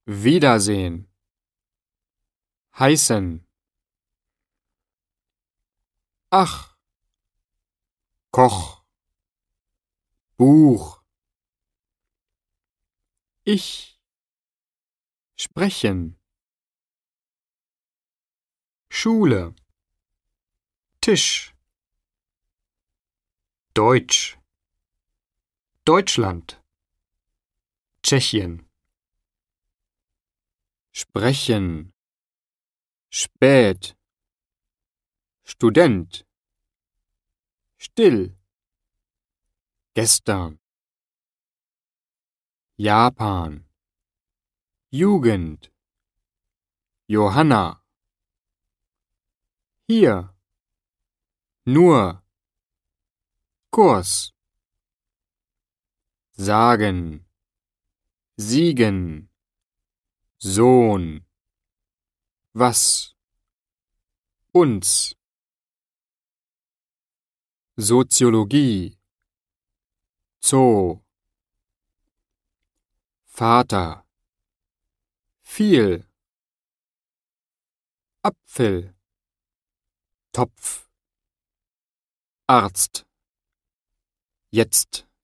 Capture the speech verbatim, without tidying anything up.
Wiedersehen. Heißen. Ach. Koch. Buch. Ich. Sprechen. Schule. Tisch. Deutsch. Deutschland. Tschechien. Sprechen. Spät. Student. Still. Gestern. Japan. Jugend. Johanna. Hier. Nur. Kurs. Sagen. Siegen. Sohn. Was. Uns. Soziologie. Zoo. Vater. Viel. Apfel. Topf. Arzt. Jetzt.